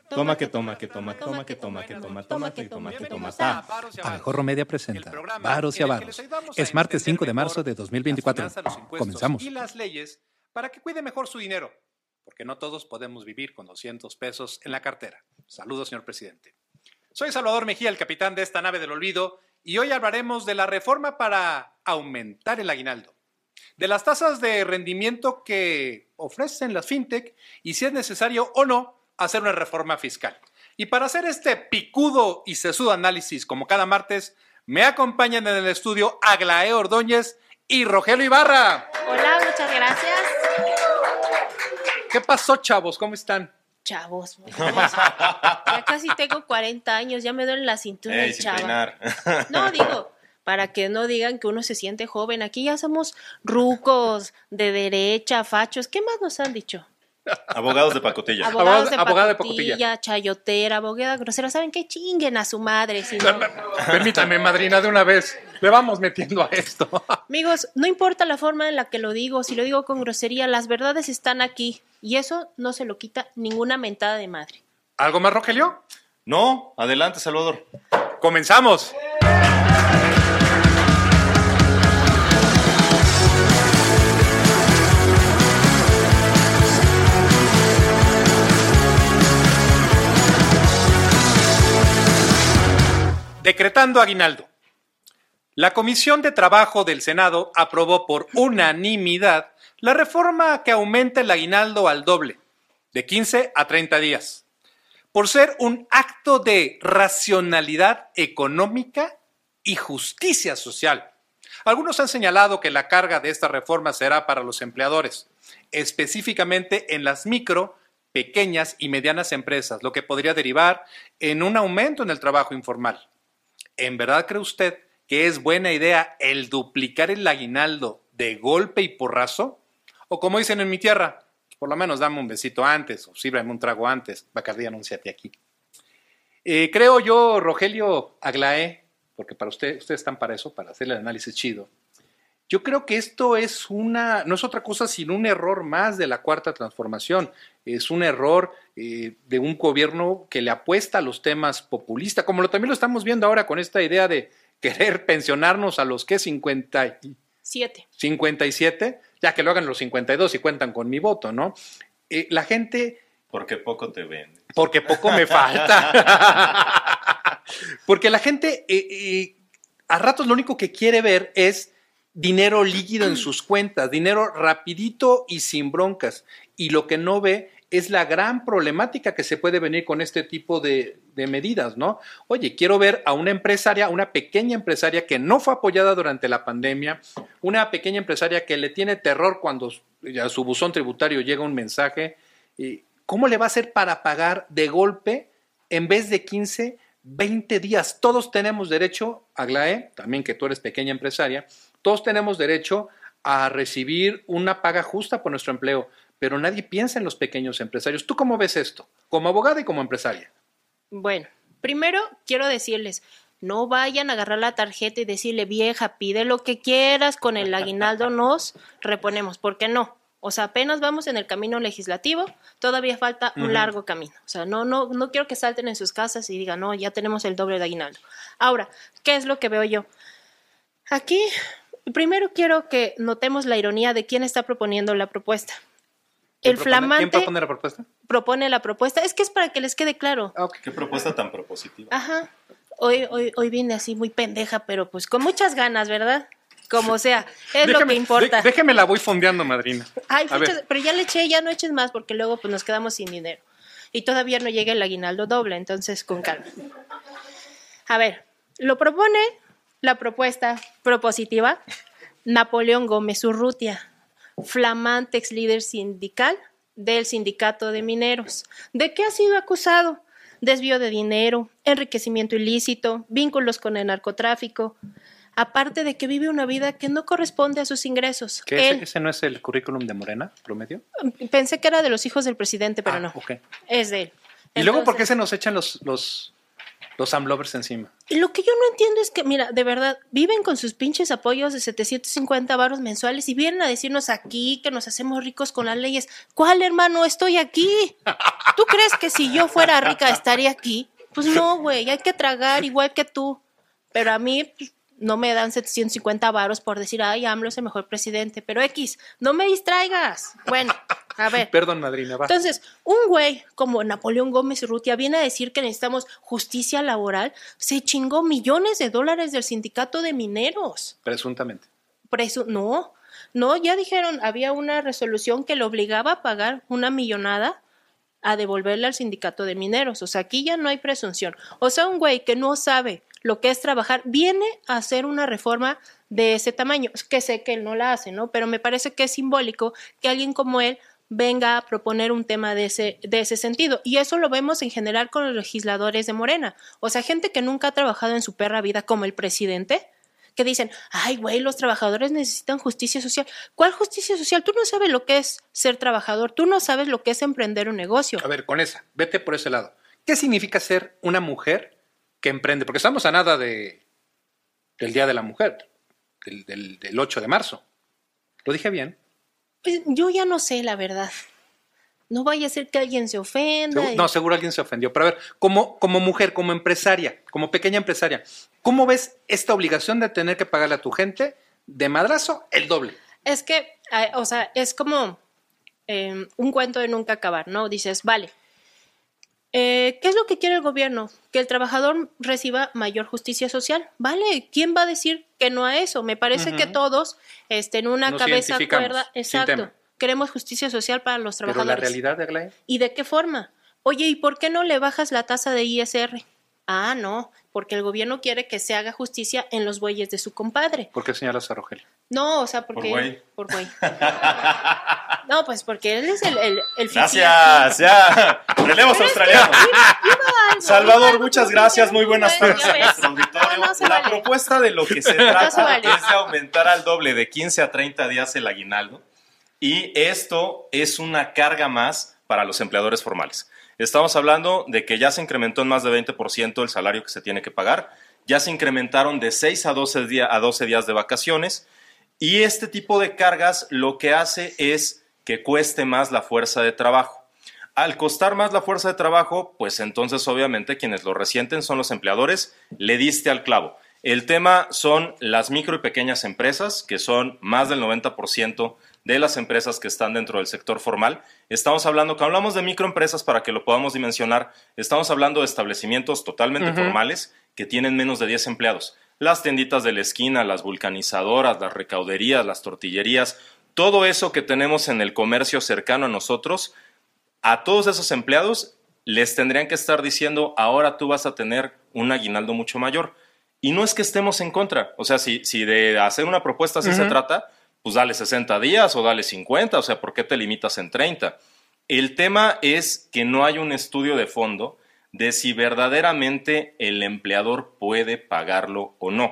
Toma que toma, que toma, toma que toma, que toma, toma que toma, que toma, ta. Abejorro Media presenta Varos y Avaros. Es martes 5 de marzo de 2024. Comenzamos. Y las leyes para que cuide mejor su dinero, porque no todos podemos vivir con 200 pesos en la cartera. Saludos, señor presidente. Soy Salvador Mejía, el capitán de esta nave del olvido, y hoy hablaremos de la reforma para aumentar el aguinaldo, de las tasas de rendimiento que ofrecen las fintech y si es necesario o no hacer una reforma fiscal. Y para hacer este picudo y sesudo análisis, como cada martes, me acompañan en el estudio Aglaé Ordóñez y Rogelio Ibarra. Hola, muchas gracias. ¿Qué pasó, chavos? ¿Cómo están? Chavos, ya casi tengo 40 años, ya me duele la cintura el chava. No, digo, para que no digan que uno se siente joven, aquí ya somos rucos, de derecha, fachos, ¿qué más nos han dicho? Abogados de pacotilla. Abogada de pacotilla, chayotera, abogada grosera, ¿saben qué? Chinguen a su madre. Si no... Permítame, madrina, de una vez, le vamos metiendo a esto. Amigos, no importa la forma en la que lo digo, si lo digo con grosería, las verdades están aquí y eso no se lo quita ninguna mentada de madre. ¿Algo más, Rogelio? No, adelante, Salvador. ¡Comenzamos! Decretando aguinaldo. La Comisión de Trabajo del Senado aprobó por unanimidad la reforma que aumenta el aguinaldo al doble, de 15 a 30 días, por ser un acto de racionalidad económica y justicia social. Algunos han señalado que la carga de esta reforma será para los empleadores, específicamente en las micro, pequeñas y medianas empresas, lo que podría derivar en un aumento en el trabajo informal. ¿En verdad cree usted que es buena idea el duplicar el aguinaldo de golpe y porrazo? O como dicen en mi tierra, por lo menos dame un besito antes o sírvame un trago antes. Bacardí, anúnciate aquí. Creo yo, Rogelio Aglaé, porque para ustedes están para eso, para hacer el análisis chido. Yo creo que esto no es otra cosa sino un error más de la Cuarta Transformación. Es un error de un gobierno que le apuesta a los temas populistas, como también lo estamos viendo ahora con esta idea de querer pensionarnos a los, ¿qué? 57, ya que lo hagan los 52 y cuentan con mi voto, ¿no? La gente... Porque poco te vende. Porque poco me falta. Porque la gente a ratos lo único que quiere ver es dinero líquido en sus cuentas, dinero rapidito y sin broncas. Y lo que no ve es la gran problemática que se puede venir con este tipo de medidas, ¿no? Oye, quiero ver a una empresaria, una pequeña empresaria que no fue apoyada durante la pandemia, una pequeña empresaria que le tiene terror cuando a su buzón tributario llega un mensaje. ¿Cómo le va a hacer para pagar de golpe en vez de 15, 20 días? Todos tenemos derecho, Aglaé, también que tú eres pequeña empresaria, todos tenemos derecho a recibir una paga justa por nuestro empleo, pero nadie piensa en los pequeños empresarios. ¿Tú cómo ves esto? Como abogada y como empresaria. Bueno, primero quiero decirles, no vayan a agarrar la tarjeta y decirle, vieja, pide lo que quieras, con el aguinaldo nos reponemos, porque no. O sea, apenas vamos en el camino legislativo, todavía falta un largo camino. O sea, no quiero que salten en sus casas y digan, no, ya tenemos el doble de aguinaldo. Ahora, ¿qué es lo que veo yo? Aquí, primero quiero que notemos la ironía de quién está proponiendo la propuesta. ¿Quién propone la propuesta? Propone la propuesta. Es que es para que les quede claro. Okay. Qué propuesta tan propositiva. Ajá. Hoy vine así muy pendeja, pero pues con muchas ganas, ¿verdad? Como sea, lo que importa. Déjeme la voy fondeando, madrina. Ay, pero ya le eché, ya no eches más porque luego pues nos quedamos sin dinero. Y todavía no llega el aguinaldo doble, entonces con calma. A ver, lo propone la propuesta propositiva Napoleón Gómez Urrutia, flamante ex líder sindical del Sindicato de Mineros. ¿De qué ha sido acusado? Desvío de dinero, enriquecimiento ilícito, vínculos con el narcotráfico, aparte de que vive una vida que no corresponde a sus ingresos. ¿Ese no es el currículum de Morena, promedio? Pensé que era de los hijos del presidente, pero no. Okay. Es de él. ¿Y luego por qué se nos echan los Los AMLovers encima. Y lo que yo no entiendo es que, mira, de verdad, viven con sus pinches apoyos de 750 varos mensuales y vienen a decirnos aquí que nos hacemos ricos con las leyes. ¿Cuál, hermano? Estoy aquí. ¿Tú crees que si yo fuera rica estaría aquí? Pues no, güey, hay que tragar igual que tú. Pero a mí pues, no me dan 750 varos por decir, ay, AMLO es el mejor presidente. Pero X, no me distraigas. Bueno, a ver. Perdón, madrina, va. Entonces, un güey como Napoleón Gómez Urrutia viene a decir que necesitamos justicia laboral. Se chingó millones de dólares del sindicato de mineros. Presuntamente. No, ya dijeron, había una resolución que lo obligaba a pagar una millonada a devolverle al sindicato de mineros. O sea, aquí ya no hay presunción. O sea, un güey que no sabe lo que es trabajar viene a hacer una reforma de ese tamaño. Que sé que él no la hace, ¿no? Pero me parece que es simbólico que alguien como él venga a proponer un tema de ese sentido. Y eso lo vemos en general con los legisladores de Morena. O sea, gente que nunca ha trabajado en su perra vida como el presidente, que dicen, ay, güey, los trabajadores necesitan justicia social. ¿Cuál justicia social? Tú no sabes lo que es ser trabajador, tú no sabes lo que es emprender un negocio. A ver, con esa, vete por ese lado. ¿Qué significa ser una mujer que emprende? Porque estamos a nada del Día de la Mujer, del 8 de marzo. ¿Lo dije bien? Pues yo ya no sé, la verdad. No vaya a ser que alguien se ofenda. No, seguro alguien se ofendió. Pero a ver, como mujer, como empresaria, como pequeña empresaria, ¿cómo ves esta obligación de tener que pagarle a tu gente de madrazo el doble? Es que, o sea, es como un cuento de nunca acabar, ¿no? Dices, vale, ¿qué es lo que quiere el gobierno? Que el trabajador reciba mayor justicia social. Vale, ¿quién va a decir que no a eso? Me parece que todos en una Nos cabeza identificamos, cuerda. sin Exacto. tema. Queremos justicia social para los Pero trabajadores. la realidad de Aglaya. ¿Y de qué forma? Oye, ¿y por qué no le bajas la tasa de ISR? Ah, no, porque el gobierno quiere que se haga justicia en los bueyes de su compadre. ¿Por qué señalas a Rogelio? No, o sea, porque... Por güey. No, pues porque él es el Gracias, ya. Relevos australianos. Salvador, muchas gracias. Muy buenas tardes a nuestro auditorio. La propuesta de lo que se trata es de aumentar al doble de 15 a 30 días el aguinaldo. Y esto es una carga más para los empleadores formales. Estamos hablando de que ya se incrementó en más de 20% el salario que se tiene que pagar. Ya se incrementaron de 6 a 12 días de vacaciones. Y este tipo de cargas lo que hace es que cueste más la fuerza de trabajo. Al costar más la fuerza de trabajo, pues entonces obviamente quienes lo resienten son los empleadores. Le diste al clavo. El tema son las micro y pequeñas empresas, que son más del 90% de las empresas que están dentro del sector formal. Estamos hablando, cuando hablamos de microempresas, para que lo podamos dimensionar, estamos hablando de establecimientos totalmente formales que tienen menos de 10 empleados. Las tienditas de la esquina, las vulcanizadoras, las recauderías, las tortillerías, todo eso que tenemos en el comercio cercano a nosotros, a todos esos empleados les tendrían que estar diciendo, ahora tú vas a tener un aguinaldo mucho mayor. Y no es que estemos en contra, o sea, si de hacer una propuesta así se trata, pues dale 60 días o dale 50, o sea, ¿por qué te limitas en 30? El tema es que no hay un estudio de fondo de si verdaderamente el empleador puede pagarlo o no.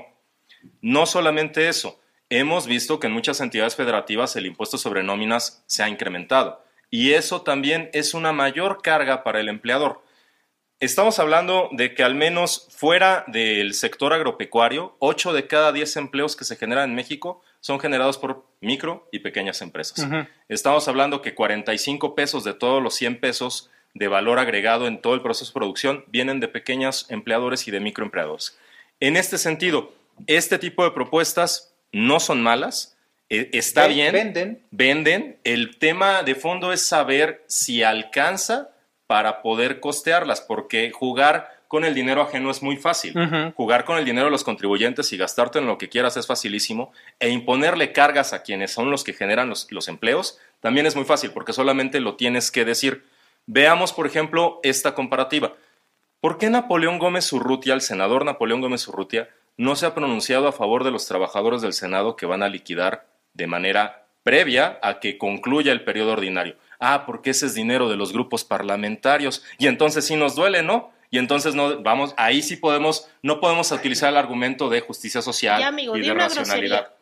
No solamente eso, hemos visto que en muchas entidades federativas el impuesto sobre nóminas se ha incrementado y eso también es una mayor carga para el empleador. Estamos hablando de que al menos fuera del sector agropecuario, 8 de cada 10 empleos que se generan en México son generados por micro y pequeñas empresas. Estamos hablando que 45 pesos de todos los 100 pesos de valor agregado en todo el proceso de producción vienen de pequeños empleadores y de microempleadores. En este sentido, este tipo de propuestas no son malas, está bien, venden. El tema de fondo es saber si alcanza para poder costearlas, porque jugar con el dinero ajeno es muy fácil. Jugar con el dinero de los contribuyentes y gastarte en lo que quieras es facilísimo, e imponerle cargas a quienes son los que generan los empleos también es muy fácil, porque solamente lo tienes que decir. Veamos, por ejemplo, esta comparativa. ¿Por qué Napoleón Gómez Urrutia, el senador Napoleón Gómez Urrutia, no se ha pronunciado a favor de los trabajadores del Senado que van a liquidar de manera previa a que concluya el periodo ordinario? Ah, porque ese es dinero de los grupos parlamentarios y entonces sí nos duele, ¿no? Y entonces no vamos, ahí sí no podemos utilizar el argumento de justicia social ya, amigo, y de racionalidad.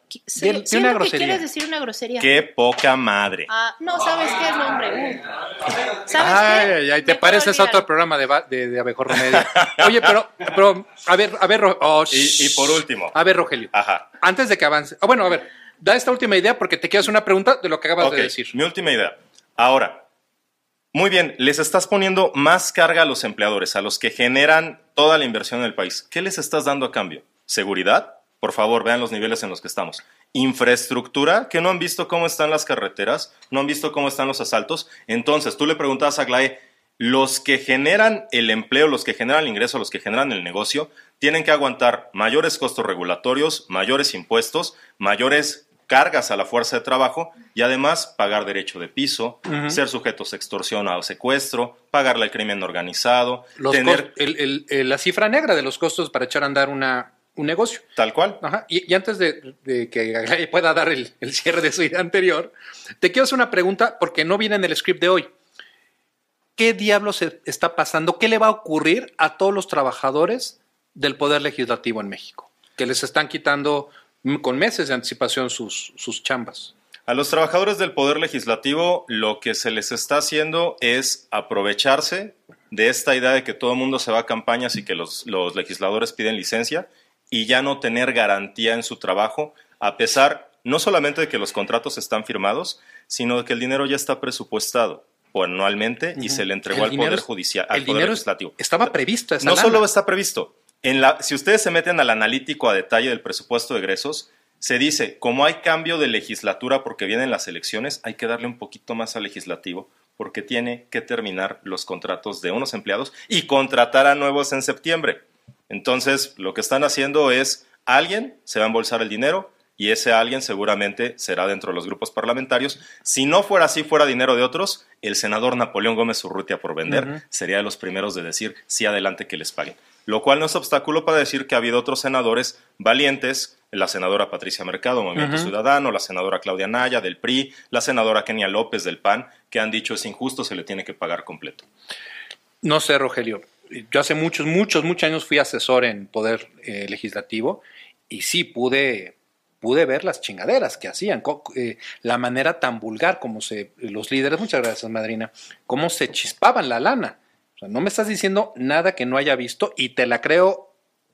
Siento una grosería. Que quieres decir una grosería. ¡Qué poca madre! No, ¿sabes qué nombre? ¿Sabes qué? Ay, te pareces a otro programa de Abejorro Media. Oye, pero a ver, y por último. A ver, Rogelio. Ajá. Antes de que avance. A ver, da esta última idea porque te quiero hacer una pregunta de lo que acabas de decir. Mi última idea. Ahora, muy bien, les estás poniendo más carga a los empleadores, a los que generan toda la inversión en el país. ¿Qué les estás dando a cambio? ¿Seguridad? Por favor, vean los niveles en los que estamos. Infraestructura, que no han visto cómo están las carreteras, no han visto cómo están los asaltos. Entonces, tú le preguntabas a Aglaé, los que generan el empleo, los que generan el ingreso, los que generan el negocio, tienen que aguantar mayores costos regulatorios, mayores impuestos, mayores cargas a la fuerza de trabajo y además pagar derecho de piso, ser sujetos a extorsión o secuestro, pagarle al crimen organizado, la cifra negra de los costos para echar a andar un negocio. Tal cual. Ajá. Y antes de que Aglaé pueda dar el cierre de su idea anterior, te quiero hacer una pregunta porque no viene en el script de hoy. ¿Qué diablos está pasando? ¿Qué le va a ocurrir a todos los trabajadores del Poder Legislativo en México? Que les están quitando con meses de anticipación sus chambas. A los trabajadores del Poder Legislativo lo que se les está haciendo es aprovecharse de esta idea de que todo el mundo se va a campañas y que los legisladores piden licencia y ya no tener garantía en su trabajo, a pesar no solamente de que los contratos están firmados, sino de que el dinero ya está presupuestado anualmente y se le entregó al Poder Judicial, al Poder Legislativo. Estaba previsto esa No lana. solo está previsto. Si ustedes se meten al analítico a detalle del presupuesto de egresos, se dice, como hay cambio de legislatura porque vienen las elecciones, hay que darle un poquito más al legislativo porque tiene que terminar los contratos de unos empleados y contratar a nuevos en septiembre. Entonces, lo que están haciendo es, alguien se va a embolsar el dinero y ese alguien seguramente será dentro de los grupos parlamentarios. Si no fuera así, fuera dinero de otros, el senador Napoleón Gómez Urrutia por vender sería de los primeros de decir, sí, adelante que les paguen. Lo cual no es obstáculo para decir que ha habido otros senadores valientes, la senadora Patricia Mercado, Movimiento Ciudadano, la senadora Claudia Naya, del PRI, la senadora Kenia López, del PAN, que han dicho es injusto, se le tiene que pagar completo. No sé, Rogelio. Yo hace muchos años fui asesor en Poder Legislativo y sí pude ver las chingaderas que hacían, la manera tan vulgar como los líderes, muchas gracias, madrina, cómo se chispaban la lana. O sea, no me estás diciendo nada que no haya visto y te la creo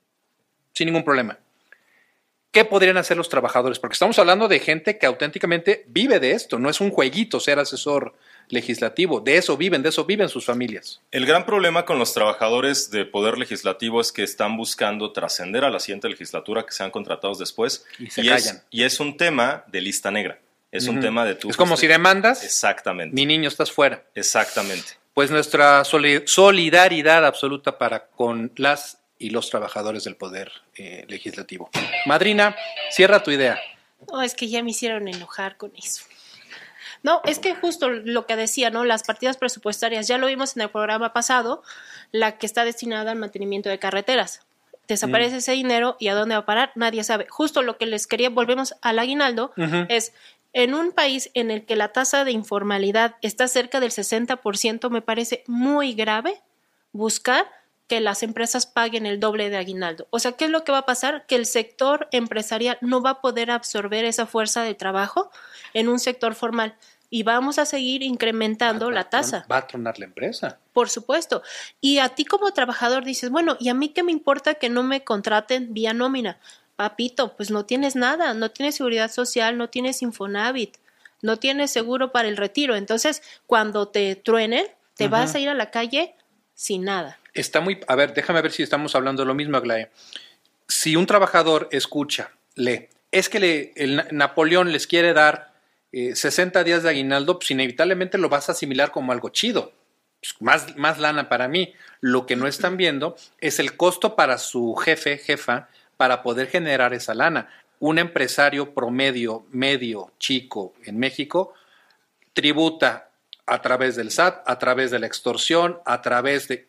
sin ningún problema. ¿Qué podrían hacer los trabajadores? Porque estamos hablando de gente que auténticamente vive de esto, no es un jueguito ser asesor legislativo, de eso viven sus familias. El gran problema con los trabajadores de Poder Legislativo es que están buscando trascender a la siguiente legislatura, que sean contratados después, y se callan. Y es un tema de lista negra, es un tema de Es como si demandas, exactamente. Mi niño, estás fuera. Exactamente. Pues nuestra solidaridad absoluta para con las y los trabajadores del Poder Legislativo. Madrina, cierra tu idea. No, es que ya me hicieron enojar con eso. No, es que justo lo que decía, ¿no? Las partidas presupuestarias, ya lo vimos en el programa pasado, la que está destinada al mantenimiento de carreteras. Desaparece ese dinero y ¿a dónde va a parar? Nadie sabe. Justo lo que les quería, volvemos al aguinaldo, es en un país en el que la tasa de informalidad está cerca del 60%, me parece muy grave buscar que las empresas paguen el doble de aguinaldo. O sea, ¿qué es lo que va a pasar? Que el sector empresarial no va a poder absorber esa fuerza de trabajo en un sector formal y vamos a seguir incrementando la tasa. Va a tronar la empresa. Por supuesto. Y a ti como trabajador dices, bueno, ¿y a mí qué me importa que no me contraten vía nómina? Papito, pues no tienes nada, no tienes seguridad social, no tienes Infonavit, no tienes seguro para el retiro. Entonces, cuando te truenen, te vas a ir a la calle sin nada. A ver, déjame ver si estamos hablando de lo mismo, Aglaé. Si un trabajador lee, es que el Napoleón les quiere dar 60 días de aguinaldo, pues inevitablemente lo vas a asimilar como algo chido. Pues más lana para mí. Lo que no están viendo es el costo para su jefa, para poder generar esa lana. Un empresario promedio, medio, chico en México, tributa a través del SAT, a través de la extorsión, a través de...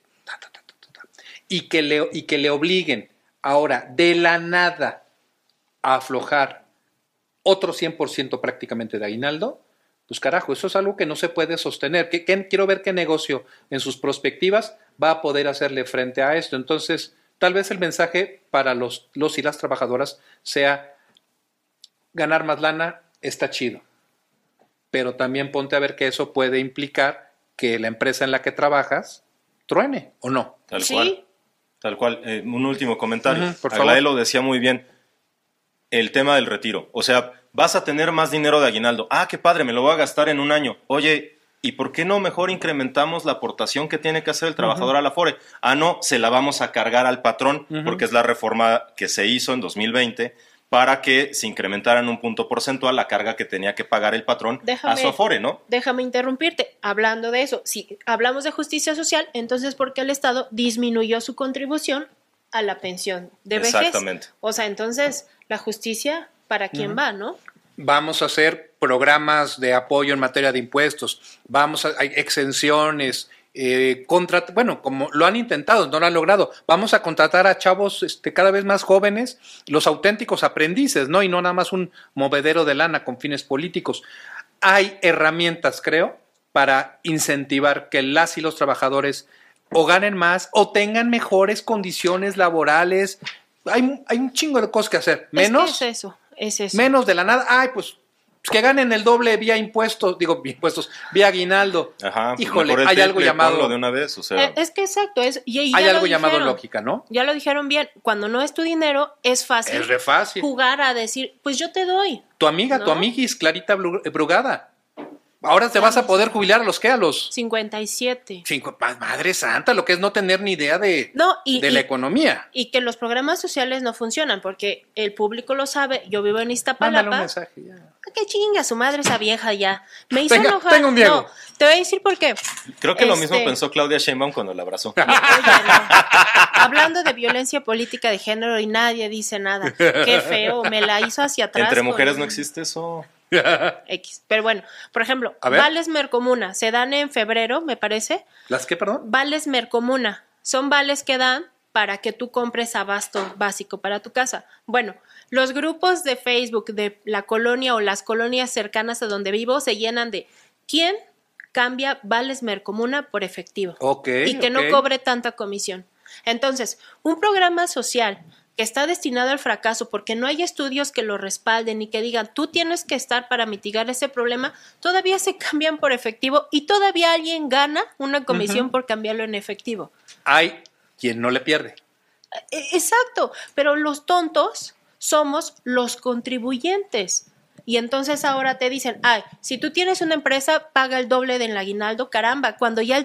Y que le obliguen ahora de la nada a aflojar otro 100% prácticamente de aguinaldo, pues carajo, eso es algo que no se puede sostener. Quiero ver qué negocio en sus prospectivas va a poder hacerle frente a esto. Entonces, tal vez el mensaje para los y las trabajadoras sea ganar más lana está chido, pero también ponte a ver que eso puede implicar que la empresa en la que trabajas truene, ¿o no? Tal cual. Tal cual. Un último comentario. Por favor. Aglaé lo decía muy bien. El tema del retiro. O sea, vas a tener más dinero de aguinaldo. Ah, qué padre, me lo voy a gastar en un año. Oye, ¿y por qué no mejor incrementamos la aportación que tiene que hacer el trabajador a la Afore? Ah, no, se la vamos a cargar al patrón, porque es la reforma que se hizo en 2020 para que se incrementara en un punto porcentual la carga que tenía que pagar el patrón a su Afore, ¿no? Déjame interrumpirte. Hablando de eso, si hablamos de justicia social, entonces ¿por qué el Estado disminuyó su contribución a la pensión de vejez? Exactamente. O sea, entonces, la justicia, ¿para quién va, no? Vamos a hacer programas de apoyo en materia de impuestos, hay exenciones, como lo han intentado, no lo han logrado. Vamos a contratar a chavos cada vez más jóvenes, los auténticos aprendices, ¿no? Y no nada más un movedero de lana con fines políticos. Hay herramientas, creo, para incentivar que las y los trabajadores o ganen más o tengan mejores condiciones laborales. Hay un chingo de cosas que hacer. Menos. Es eso. Menos de la nada. Ay, pues que ganen el doble vía vía aguinaldo. Ajá, híjole, hay algo llamado de una vez, o sea. Es que exacto, hay algo llamado lógica, ¿no? Ya lo dijeron bien, cuando no es tu dinero, es fácil. Es re fácil. Jugar a decir, pues yo te doy. Tu amiga, ¿no? tu amiguis, Clarita Brugada. Ahora te vas a poder jubilar a los 57. Madre santa, lo que es no tener ni idea de la economía. Y que los programas sociales no funcionan, porque el público lo sabe. Yo vivo en Iztapalapa. Mándale un mensaje ya. ¡Qué chinga su madre esa vieja ya! Me hizo enojar. Tengo un Diego. No, te voy a decir por qué. Creo que lo mismo pensó Claudia Sheinbaum cuando la abrazó. Oye, no. Hablando de violencia política de género y nadie dice nada. Qué feo, me la hizo hacia atrás. Entre mujeres no existe eso. X. Pero bueno, por ejemplo, vales Mercomuna se dan en febrero, me parece. ¿Las qué, perdón? Vales Mercomuna. Son vales que dan para que tú compres abasto básico para tu casa. Bueno, los grupos de Facebook de la colonia o las colonias cercanas a donde vivo se llenan de ¿quién cambia vales Mercomuna por efectivo? Y que no cobre tanta comisión. Entonces, un programa social que está destinado al fracaso porque no hay estudios que lo respalden y que digan tú tienes que estar para mitigar ese problema, todavía se cambian por efectivo y todavía alguien gana una comisión por cambiarlo en efectivo. Hay quien no le pierde. Exacto, pero los tontos somos los contribuyentes. Y entonces ahora te dicen, si tú tienes una empresa, paga el doble del aguinaldo, caramba, cuando ya el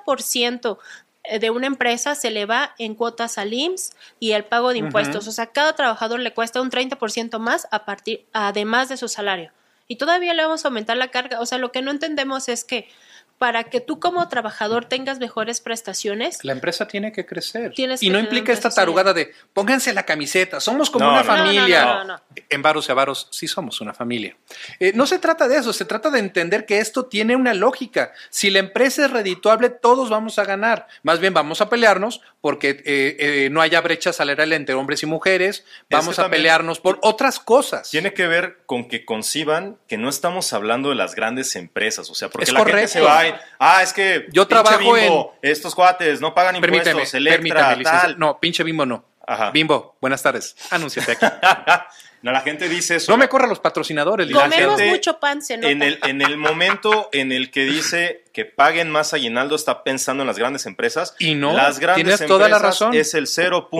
30% de una empresa se le va en cuotas al IMSS y el pago de impuestos. O sea, cada trabajador le cuesta un 30% más además de su salario. Y todavía le vamos a aumentar la carga. O sea, lo que no entendemos es que para que tú como trabajador tengas mejores prestaciones, la empresa tiene que crecer. Y no implica esta tarugada de pónganse la camiseta, somos como una familia. No. En Varos y Avaros sí somos una familia. No se trata de eso, se trata de entender que esto tiene una lógica. Si la empresa es redituable, todos vamos a ganar. Más bien vamos a pelearnos porque no haya brecha salarial entre hombres y mujeres, vamos a pelearnos por otras cosas. Tiene que ver con que conciban que no estamos hablando de las grandes empresas, o sea, porque es la correcto. gente se va es que yo trabajo Bimbo, estos cuates no pagan impuestos, Electra, tal. No, pinche Bimbo no. Ajá. Bimbo, buenas tardes. Anúnciate aquí. No, la gente dice eso. No me corran los patrocinadores. Comemos mucho pan, se nota. En el momento en el que dice que paguen más aguinaldo, está pensando en las grandes empresas. Y no, las grandes tienes empresas toda la razón. Es el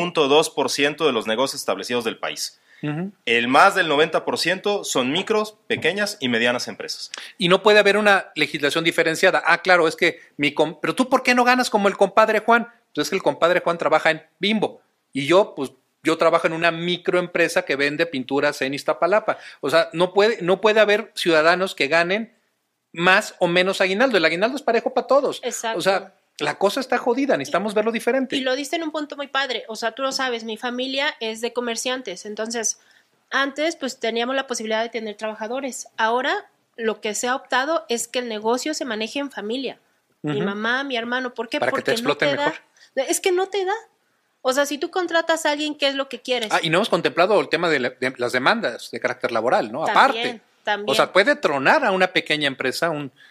0.2% de los negocios establecidos del país. El más del 90% son micros, pequeñas y medianas empresas. Y no puede haber una legislación diferenciada. Claro, es que pero tú ¿por qué no ganas como el compadre Juan? Pues es que el compadre Juan trabaja en Bimbo y yo trabajo en una microempresa que vende pinturas en Iztapalapa. O sea, no puede haber ciudadanos que ganen más o menos aguinaldo. El aguinaldo es parejo para todos. Exacto. O sea, la cosa está jodida, necesitamos verlo diferente. Y lo diste en un punto muy padre. O sea, tú lo sabes, mi familia es de comerciantes. Entonces, antes pues teníamos la posibilidad de tener trabajadores. Ahora lo que se ha optado es que el negocio se maneje en familia. Mi mamá, mi hermano. ¿Por qué? Para porque que te exploten mejor. Es que no te da. O sea, si tú contratas a alguien, ¿qué es lo que quieres? Y no hemos contemplado el tema de las demandas de carácter laboral, ¿no? También. O sea, puede tronar a una pequeña empresa,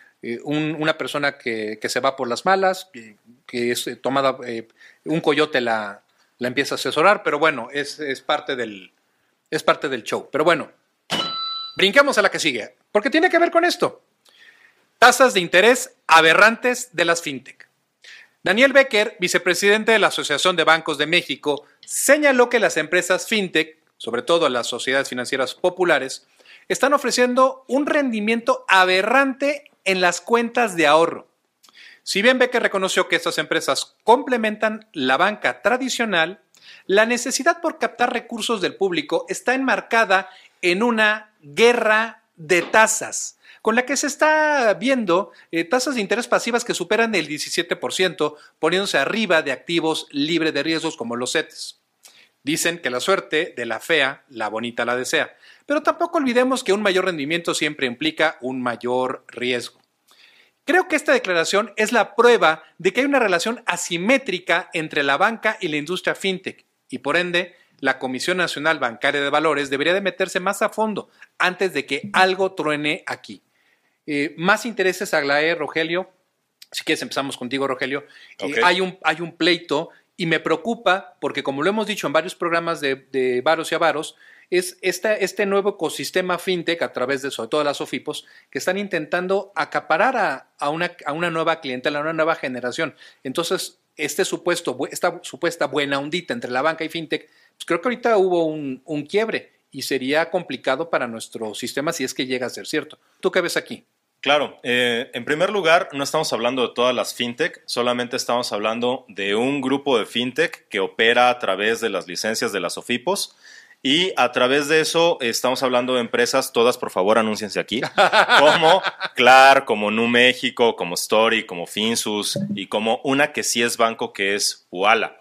una persona que se va por las malas, que es tomada, un coyote la empieza a asesorar, pero bueno, es parte del show. Pero bueno, Brinquemos a la que sigue, porque tiene que ver con esto. Tasas de interés aberrantes de las fintech. Daniel Becker, vicepresidente de la Asociación de Bancos de México, señaló que las empresas fintech, sobre todo las sociedades financieras populares, están ofreciendo un rendimiento aberrante en las cuentas de ahorro. Si bien Becker reconoció que estas empresas complementan la banca tradicional, la necesidad por captar recursos del público está enmarcada en una guerra de tasas, con la que se está viendo tasas de interés pasivas que superan el 17%, poniéndose arriba de activos libres de riesgos como los CETES. Dicen que la suerte de la fea, la bonita la desea. Pero tampoco olvidemos que un mayor rendimiento siempre implica un mayor riesgo. Creo que esta declaración es la prueba de que hay una relación asimétrica entre la banca y la industria fintech y por ende la Comisión Nacional Bancaria de Valores debería de meterse más a fondo antes de que algo truene aquí. Más intereses, Aglaé, Rogelio. Si quieres empezamos contigo, Rogelio. Okay. Hay un pleito y me preocupa porque como lo hemos dicho en varios programas de Varos y Avaros, es este nuevo ecosistema fintech a través de sobre todo las OFIPOS que están intentando acaparar a una nueva clientela, a una nueva generación. Entonces, esta supuesta buena ondita entre la banca y fintech, pues creo que ahorita hubo un quiebre y sería complicado para nuestro sistema si es que llega a ser cierto. ¿Tú qué ves aquí? Claro, en primer lugar, no estamos hablando de todas las fintech, solamente estamos hablando de un grupo de fintech que opera a través de las licencias de las OFIPOS y a través de eso estamos hablando de empresas, todas por favor anúnciense aquí, como Clar, como Nu México, como Story, como Finsus y como una que sí es banco que es Uala.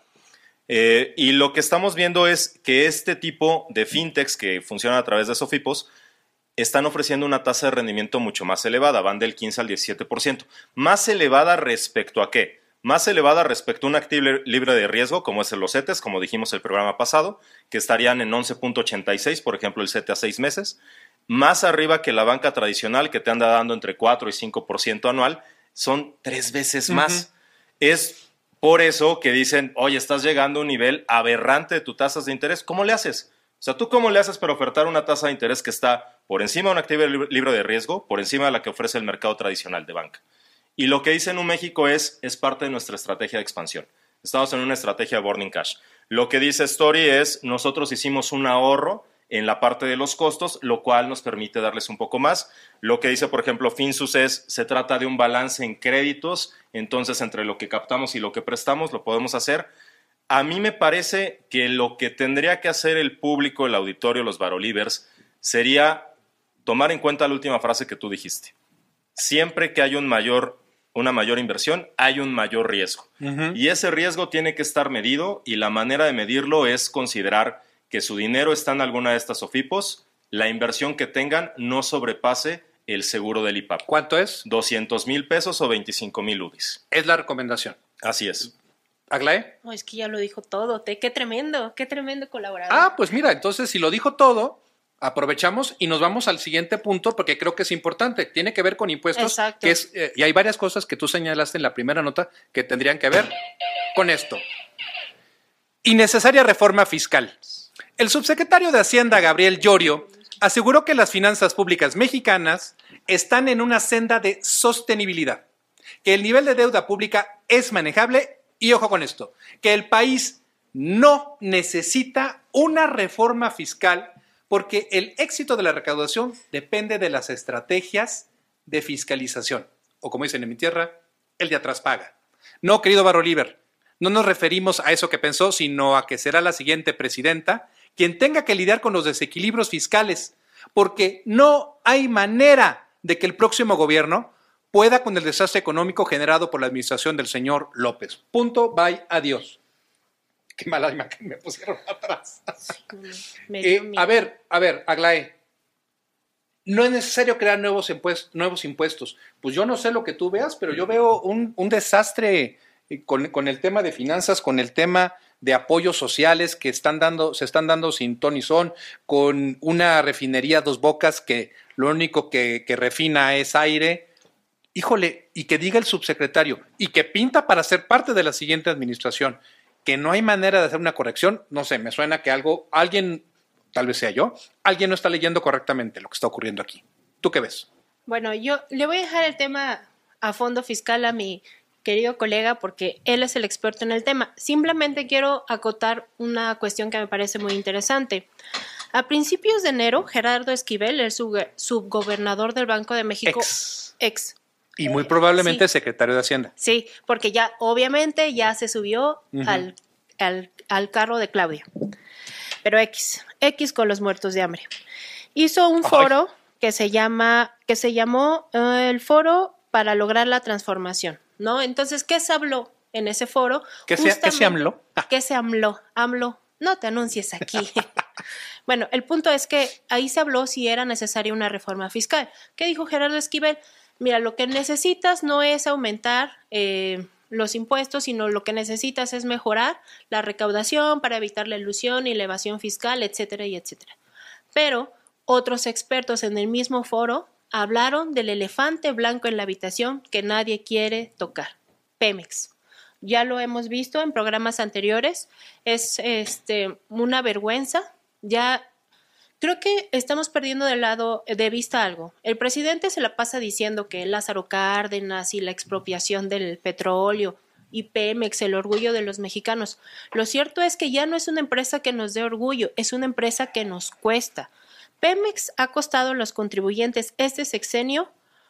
Y lo que estamos viendo es que este tipo de fintechs que funcionan a través de SOFIPOS están ofreciendo una tasa de rendimiento mucho más elevada, van del 15 al 17%. ¿Más elevada respecto a qué? Más elevada respecto a un activo libre de riesgo, como es los CETES, como dijimos el programa pasado, que estarían en 11.86, por ejemplo, el CETE a 6 meses. Más arriba que la banca tradicional, que te anda dando entre 4 y 5% anual, son 3 veces más. Es por eso que dicen, oye, estás llegando a un nivel aberrante de tus tasas de interés. ¿Cómo le haces? O sea, ¿tú cómo le haces para ofertar una tasa de interés que está por encima de un activo libre de riesgo, por encima de la que ofrece el mercado tradicional de banca? Y lo que dice Nu México es parte de nuestra estrategia de expansión. Estamos en una estrategia de burning cash. Lo que dice Story es, nosotros hicimos un ahorro en la parte de los costos, lo cual nos permite darles un poco más. Lo que dice, por ejemplo, Finsus se trata de un balance en créditos, entonces entre lo que captamos y lo que prestamos lo podemos hacer. A mí me parece que lo que tendría que hacer el público, el auditorio, los Varolivers, sería tomar en cuenta la última frase que tú dijiste. Siempre que hay una mayor inversión, hay un mayor riesgo. Y ese riesgo tiene que estar medido y la manera de medirlo es considerar que su dinero está en alguna de estas OFIPOS, la inversión que tengan no sobrepase el seguro del IPAP. ¿Cuánto es? 200,000 pesos o 25,000 UDIs. Es la recomendación. Así es. ¿Aglaé? No, es que ya lo dijo todo. Qué tremendo colaborador. Pues mira, entonces si lo dijo todo, aprovechamos y nos vamos al siguiente punto porque creo que es importante. Tiene que ver con impuestos. Exacto. Y hay varias cosas que tú señalaste en la primera nota que tendrían que ver con esto. Innecesaria reforma fiscal. El subsecretario de Hacienda, Gabriel Llorio, aseguró que las finanzas públicas mexicanas están en una senda de sostenibilidad, que el nivel de deuda pública es manejable y, ojo con esto, que el país no necesita una reforma fiscal porque el éxito de la recaudación depende de las estrategias de fiscalización, o como dicen en mi tierra, el de atrás paga. No, querido Varoliver, no nos referimos a eso que pensó, sino a que será la siguiente presidenta quien tenga que lidiar con los desequilibrios fiscales, porque no hay manera de que el próximo gobierno pueda con el desastre económico generado por la administración del señor López. Punto, bye, adiós. Qué mala imagen me pusieron atrás. A ver, Aglaé, no es necesario crear nuevos impuestos. Pues yo no sé lo que tú veas, pero yo veo un desastre con el tema de finanzas, con el tema de apoyos sociales que se están dando sin ton ni son, con una refinería Dos Bocas que lo único que refina es aire. Híjole, y que diga el subsecretario, y que pinta para ser parte de la siguiente administración, que no hay manera de hacer una corrección, no sé, me suena que alguien tal vez sea yo, alguien no está leyendo correctamente lo que está ocurriendo aquí. ¿Tú qué ves? Bueno, yo le voy a dejar el tema a fondo fiscal a mi querido colega porque él es el experto en el tema. Simplemente quiero acotar una cuestión que me parece muy interesante. A principios de enero, Gerardo Esquivel, el subgobernador del Banco de México, ex y muy probablemente sí, secretario de Hacienda. Sí, porque ya obviamente ya se subió al carro de Claudia. Pero X con los muertos de hambre. Hizo un foro que se llamó el Foro para lograr la transformación, ¿no? Entonces, ¿qué se habló en ese foro? ¿Qué se habló? ¿Qué se habló? AMLO, no te anuncies aquí. Bueno, el punto es que ahí se habló si era necesaria una reforma fiscal. ¿Qué dijo Gerardo Esquivel? Mira, lo que necesitas no es aumentar los impuestos, sino lo que necesitas es mejorar la recaudación para evitar la elusión y la evasión fiscal, etcétera y etcétera. Pero otros expertos en el mismo foro hablaron del elefante blanco en la habitación que nadie quiere tocar, Pemex. Ya lo hemos visto en programas anteriores, es una vergüenza. Ya creo que estamos perdiendo de vista algo. El presidente se la pasa diciendo que Lázaro Cárdenas y la expropiación del petróleo y Pemex, el orgullo de los mexicanos. Lo cierto es que ya no es una empresa que nos dé orgullo, es una empresa que nos cuesta. Pemex ha costado a los contribuyentes este sexenio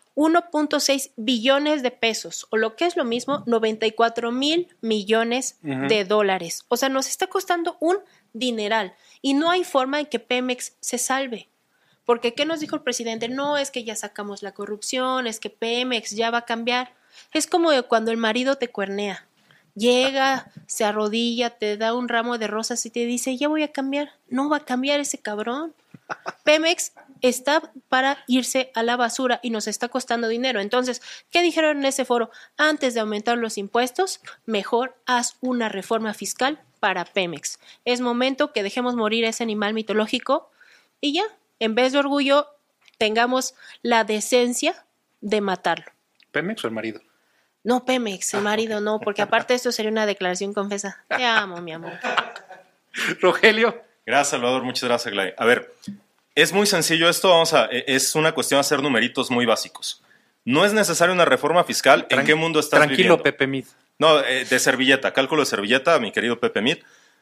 1.6 billones de pesos, o lo que es lo mismo, 94,000 millones de dólares. O sea, nos está costando un dineral y no hay forma en que Pemex se salve. Porque, ¿qué nos dijo el presidente? No, es que ya sacamos la corrupción, es que Pemex ya va a cambiar. Es como cuando el marido te cuernea. Llega, se arrodilla, te da un ramo de rosas y te dice, ya voy a cambiar. No va a cambiar ese cabrón. Pemex está para irse a la basura y nos está costando dinero. Entonces, ¿qué dijeron en ese foro? Antes de aumentar los impuestos, mejor haz una reforma fiscal para Pemex. Es momento que dejemos morir ese animal mitológico y ya, en vez de orgullo, tengamos la decencia de matarlo. ¿Pemex o el marido? No, Pemex, el marido no, porque aparte esto sería una declaración confesa. Te amo, mi amor. Rogelio. Gracias, Salvador. Muchas gracias, Gladys. A ver, es muy sencillo esto. Es una cuestión de hacer numeritos muy básicos. No es necesaria una reforma fiscal. ¿En qué mundo estás viviendo? Tranquilo, Pepe Mid. No, de servilleta, cálculo de servilleta, mi querido Pepe Mid.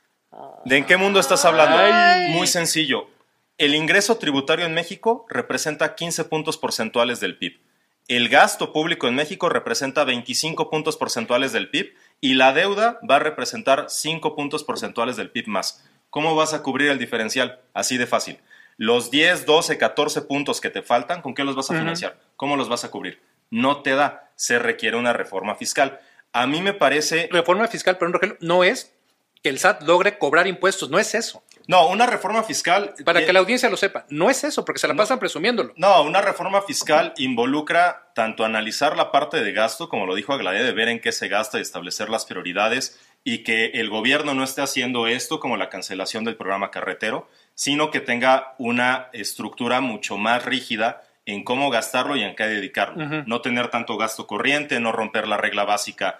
¿De en qué mundo estás hablando? Muy sencillo. El ingreso tributario en México representa 15 puntos porcentuales del PIB. El gasto público en México representa 25 puntos porcentuales del PIB y la deuda va a representar 5 puntos porcentuales del PIB más. ¿Cómo vas a cubrir el diferencial? Así de fácil. Los 10, 12, 14 puntos que te faltan, ¿con qué los vas a financiar? ¿Cómo los vas a cubrir? No te da. Se requiere una reforma fiscal. A mí me parece... Reforma fiscal, perdón, Rogelio, no es que el SAT logre cobrar impuestos, no es eso. No, una reforma fiscal... Para que la audiencia lo sepa, no es eso, porque se la pasan presumiéndolo. No, una reforma fiscal involucra tanto analizar la parte de gasto, como lo dijo Aglaé, de ver en qué se gasta y establecer las prioridades, y que el gobierno no esté haciendo esto como la cancelación del programa carretero, sino que tenga una estructura mucho más rígida en cómo gastarlo y en qué dedicarlo. No tener tanto gasto corriente, no romper la regla básica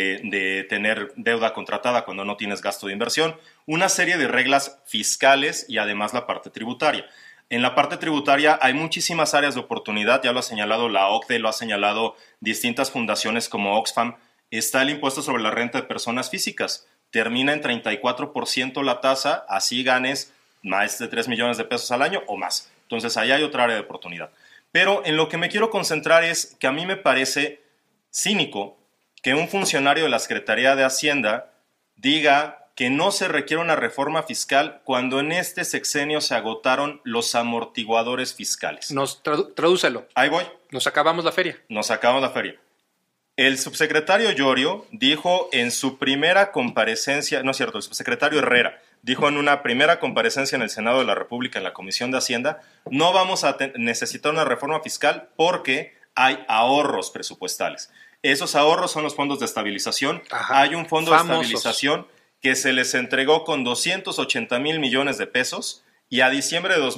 de tener deuda contratada cuando no tienes gasto de inversión. Una serie de reglas fiscales y además la parte tributaria. En la parte tributaria hay muchísimas áreas de oportunidad, ya lo ha señalado la OCDE, lo ha señalado distintas fundaciones como Oxfam. Está el impuesto sobre la renta de personas físicas. Termina en 34% la tasa, así ganes más de 3 millones de pesos al año o más. Entonces, ahí hay otra área de oportunidad. Pero en lo que me quiero concentrar es que a mí me parece cínico que un funcionario de la Secretaría de Hacienda diga que no se requiere una reforma fiscal cuando en este sexenio se agotaron los amortiguadores fiscales. Tradúcelo. Ahí voy. Nos acabamos la feria. Nos acabamos la feria. El subsecretario Llorio dijo en su primera comparecencia, no es cierto, el subsecretario Herrera dijo en una primera comparecencia en el Senado de la República, en la Comisión de Hacienda, no vamos a necesitar una reforma fiscal porque hay ahorros presupuestales. Esos ahorros son los fondos de estabilización. Ajá. Hay un fondo de estabilización que se les entregó con 280,000 millones de pesos y a diciembre de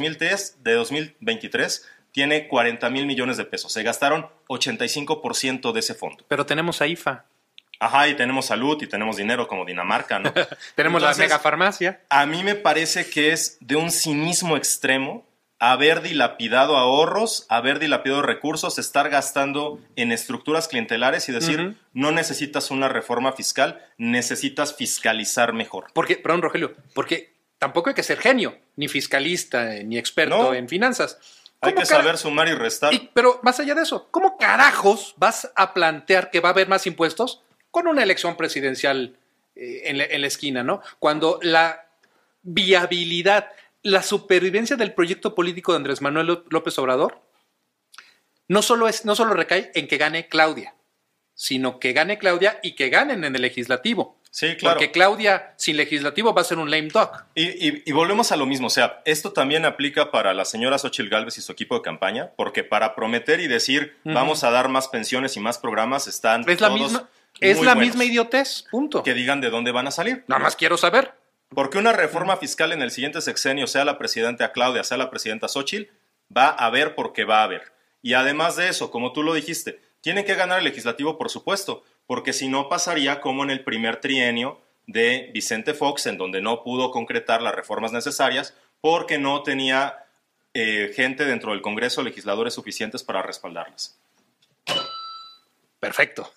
2023 tiene 40,000 millones de pesos. Se gastaron 85% de ese fondo. Pero tenemos a IFA. Ajá, y tenemos salud y tenemos dinero como Dinamarca, ¿no? Tenemos la megafarmacia. A mí me parece que es de un cinismo extremo haber dilapidado ahorros, haber dilapidado recursos, estar gastando en estructuras clientelares y decir, no necesitas una reforma fiscal, necesitas fiscalizar mejor. Perdón, Rogelio, porque tampoco hay que ser genio, ni fiscalista, ni experto en finanzas. Hay que saber sumar y restar. Pero más allá de eso, ¿cómo carajos vas a plantear que va a haber más impuestos con una elección presidencial en la esquina, ¿no? Cuando la viabilidad, la supervivencia del proyecto político de Andrés Manuel López Obrador no solo recae en que gane Claudia, sino que gane Claudia y que ganen en el legislativo. Sí, claro. Porque Claudia sin legislativo va a ser un lame duck. Y volvemos a lo mismo. O sea, esto también aplica para la señora Xóchitl Gálvez y su equipo de campaña, porque para prometer y decir vamos a dar más pensiones y más programas están Es la misma idiotez, punto. Que digan de dónde van a salir. Nada más quiero saber. Porque una reforma fiscal en el siguiente sexenio, sea la presidenta Claudia, sea la presidenta Xóchitl, va a haber porque va a haber. Y además de eso, como tú lo dijiste, tienen que ganar el legislativo, por supuesto, porque si no pasaría como en el primer trienio de Vicente Fox, en donde no pudo concretar las reformas necesarias porque no tenía gente dentro del Congreso, legisladores suficientes para respaldarlas. Perfecto.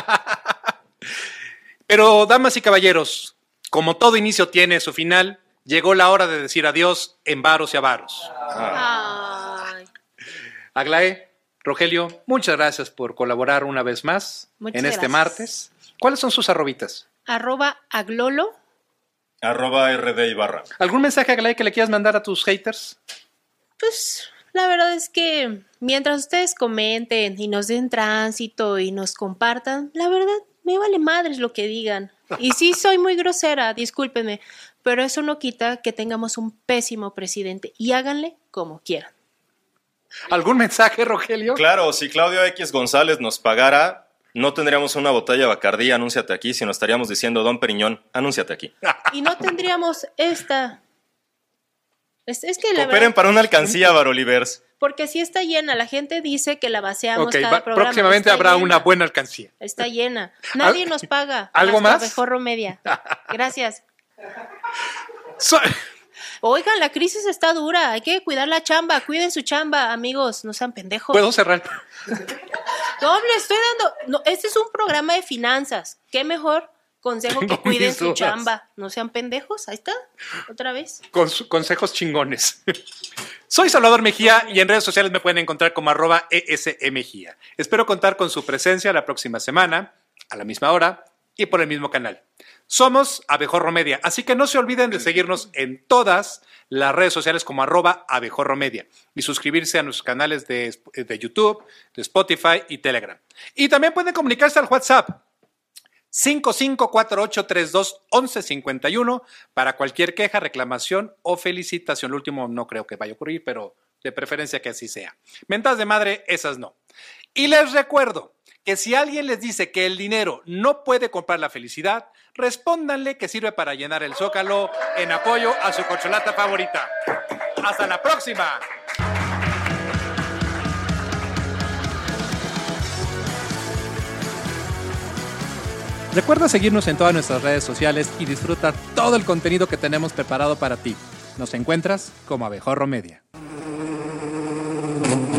Pero, damas y caballeros, como todo inicio tiene su final, llegó la hora de decir adiós en Varos y Avaros. Aglaé, Rogelio, muchas gracias por colaborar una vez más en este martes. ¿Cuáles son sus arrobitas? @aglolo. @RD Ibarra. ¿Algún mensaje, Aglaé, que le quieras mandar a tus haters? Pues la verdad es que mientras ustedes comenten y nos den tránsito y nos compartan, la verdad me vale madres lo que digan. Y sí soy muy grosera, discúlpenme, pero eso no quita que tengamos un pésimo presidente y háganle como quieran. ¿Algún mensaje, Rogelio? Claro, si Claudio X González nos pagara, no tendríamos una botella de Bacardí, anúnciate aquí, sino estaríamos diciendo, Don Periñón, anúnciate aquí. Y no tendríamos esta. Es que la Cooperen verdad, para una alcancía, Barolivers. porque sí está llena, la gente dice que la vaciamos cada programa. Próximamente está habrá llena. una buena alcancía. Está llena. Nadie nos paga. ¿Algo más? Abejorro Media. Gracias. So- Oigan, la crisis está dura, hay que cuidar la chamba, cuiden su chamba, amigos, no sean pendejos. ¿Puedo cerrar? No, le estoy dando, no, este es un programa de finanzas, qué mejor consejo que Tengo cuiden mis su dudas. chamba, no sean pendejos, ahí está, otra vez. Consejos chingones. Soy Salvador Mejía y en redes sociales me pueden encontrar como @ESMejía. Espero contar con su presencia la próxima semana, a la misma hora y por el mismo canal. Somos Abejorro Media, así que no se olviden de seguirnos en todas las redes sociales como @Abejorro Media y suscribirse a nuestros canales de YouTube, de Spotify y Telegram. Y también pueden comunicarse al WhatsApp 5548321151 para cualquier queja, reclamación o felicitación. Lo último no creo que vaya a ocurrir, pero de preferencia que así sea. Mentadas de madre, esas no. Y les recuerdo que si alguien les dice que el dinero no puede comprar la felicidad, respóndanle que sirve para llenar el zócalo en apoyo a su corcholata favorita. ¡Hasta la próxima! Recuerda seguirnos en todas nuestras redes sociales y disfruta todo el contenido que tenemos preparado para ti. Nos encuentras como Abejorro Media.